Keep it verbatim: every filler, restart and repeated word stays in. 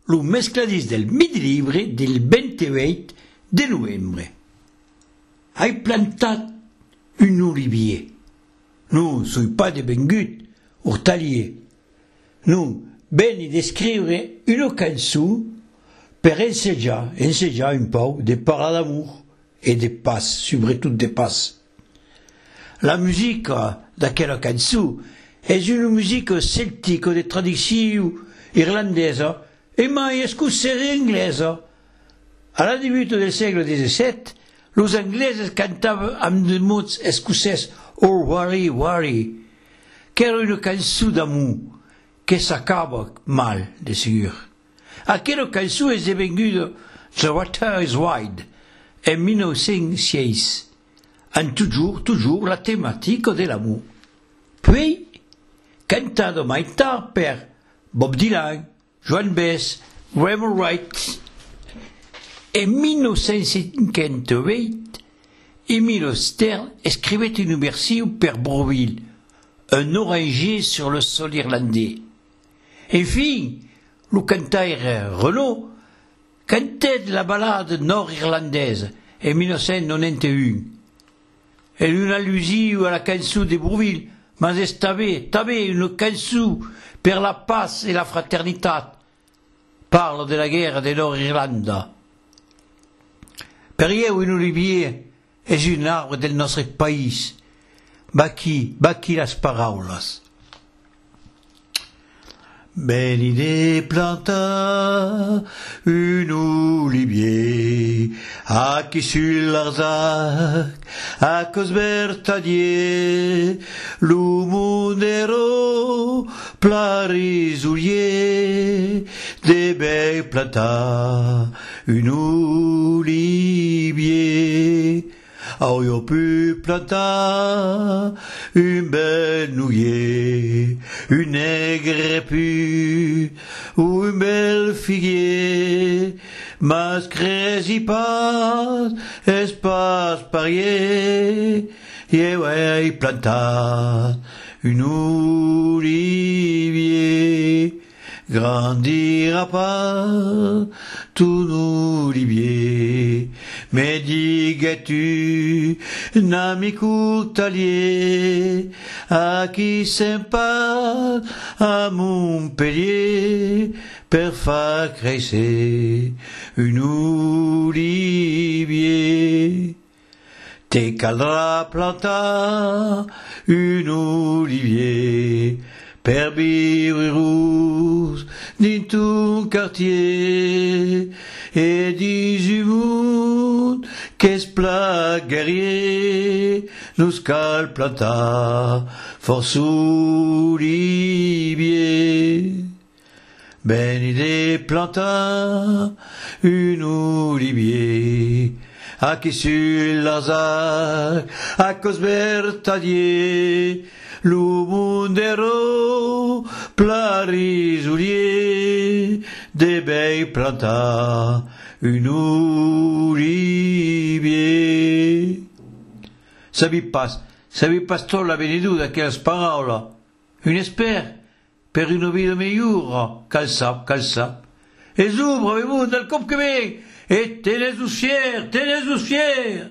lo mescladís del midi-libre del veintivuit de novembre. Hai plantat un olivier. Non soi pas devengut hortalier. Non, veni descriure una cançó per ensejar, ensejar un pau de parlar d'amour et de paz, sobretot de paz. La musica d'aquella cançó és una musica celtica de tradició irlandesa e mai escocesa e inglesa. A la debut del segle disset, los angleses cantaven amb de mots escocès Oh, worry, worry, que era una cançó d'amour que s'acaba mal, de segur. Aquella cançó és devenguda The Water is Wide en mil nou-cents sis, en toujours, toujours la thématique de l'amour. Puis, cantada mai tard per Bob Dylan, Joan Baez, Raymond Wright. En mil nou-cents cinquanta-vuit, Émile Stern écrivait une version per Broville, un oranger sur le sol irlandais. Enfin, le cantaire Renaud cantait la ballade nord-irlandaise en mil nou-cents quatre-vingt-onze. Elle une allusion à la cançó de Bourville, mais és també, també une cançó per la paix et la fraternitat. Parle de la guerre de Nord-Irlanda. Per ieu un olivier és un arbre del nostre país. Va aquí, va aquí les paraules. Veni de plantar un olivier aquí sur l'Arzac, a Cosbertadier, lo mondero plarisoulier, de bei plantar un olivier. Aurions pu plantar un bel nouillet, une aigre pu, ou un bel figuier, mas cresi pas, espace parier, et ouais, plantar un olivier, grandira pas ton olivier, mais digues-tu, n'ami courtalier, à qui sympa à Montpellier, per faire crescer un olivier. Te caldrà plantar un olivier, per viure rouge dans ton quartier, et dis du monde qu'est-ce plat guerrier, nous cal plantar force olivier. Ben idée plantar un olivier, à qui sur l'Arzac, à Cosbertadier, lo mondero plarisoulier, de bei plantar un olivier. Sabi pas, sabi pastor la venedu d'aquelles paraules, un espère, per una vida millor, cal sap, cal sap. Es ouvre, avez-vous, del cop que ve, et tenez-vous fiers, tenez-vous fiers.